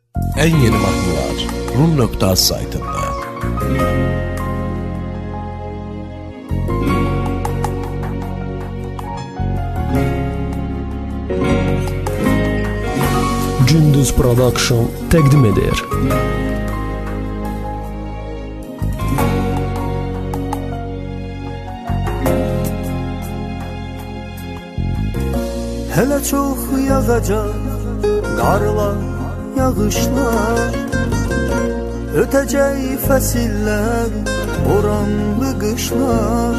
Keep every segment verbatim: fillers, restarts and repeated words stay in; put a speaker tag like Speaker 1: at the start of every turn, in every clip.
Speaker 1: En yeni mahnılar rum nokta az saytında.
Speaker 2: Gündüz Production təqdim edir.
Speaker 3: Hele çok yağacak qarlar, yağışlar, ötəcək fəsillər, boranlı qışlar.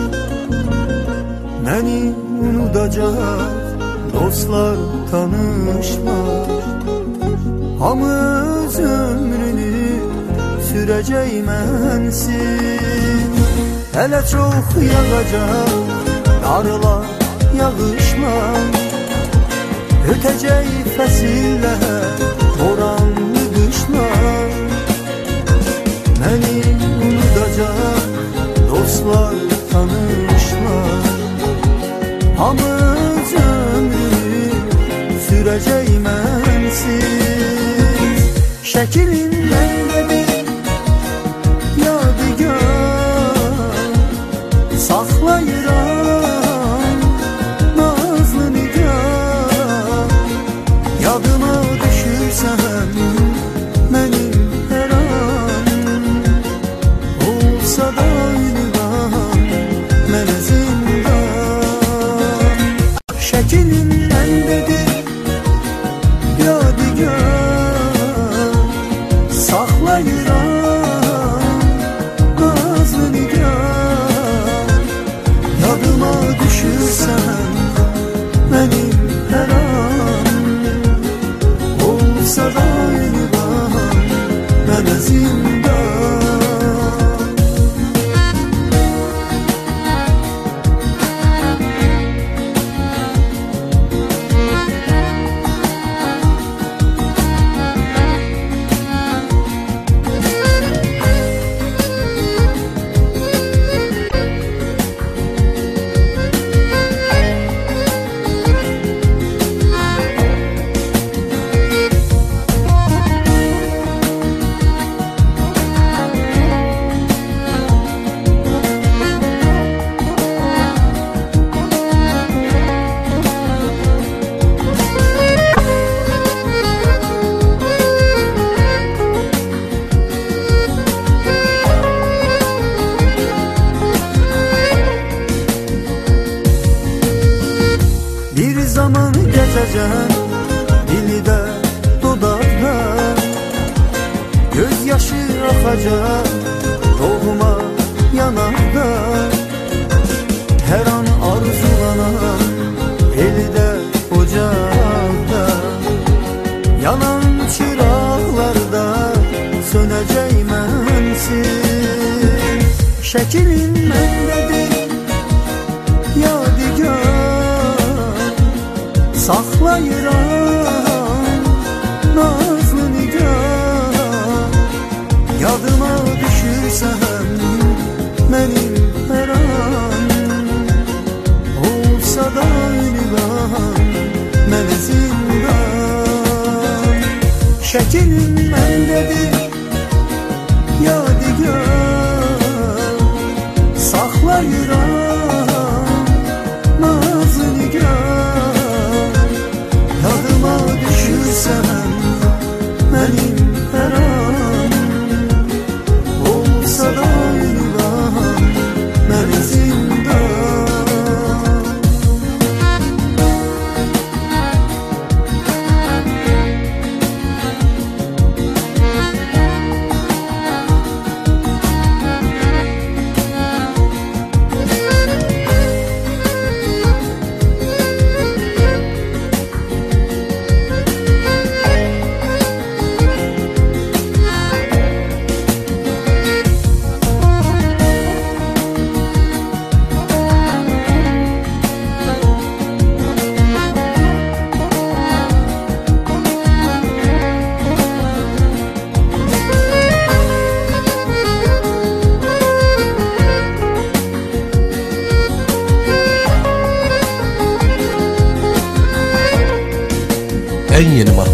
Speaker 3: Məni unudacaq dostlar, tanışlar. Hamı öz ömrünü sürəcək mənsiz. Hele çok yağacaq qarlar, yağışlar, ötəcək fəsillər, boranlı qışlar. Məni unudacaq dostlar, tanışlar. Hamı öz ömrünü sürəcək mənsiz. Şəklin məndə bir yadigar, saxlayıram nazlı nigar. Yadıma düşürsən mənim hər an, olsa da ünvan mənə zindan. Şəklin məndədir yadigar, saxlayıram nazlı nigar. Yadıma düşürsən mənim hər an, olsa da ünvan mənə zindan. Bir zaman gezecek dilde, dodakta, gözyaşı akacak doğuma yanakta. Her an arzulanan elde, ocakta, yanan çıraqlarda sönəcək mənsiz. Şəklin məndədir yadigar, saxlayıram nazlı nigar. Yadıma düşürsən mənim hər an, olsa da ünvan mənə zindan. Şəklin məndədir yadigar, saxlayıram nazlı nigar. Yadıma düşürsən mənim hər an, olsa da ünvan mənə zindan.
Speaker 1: En yeni mahnılar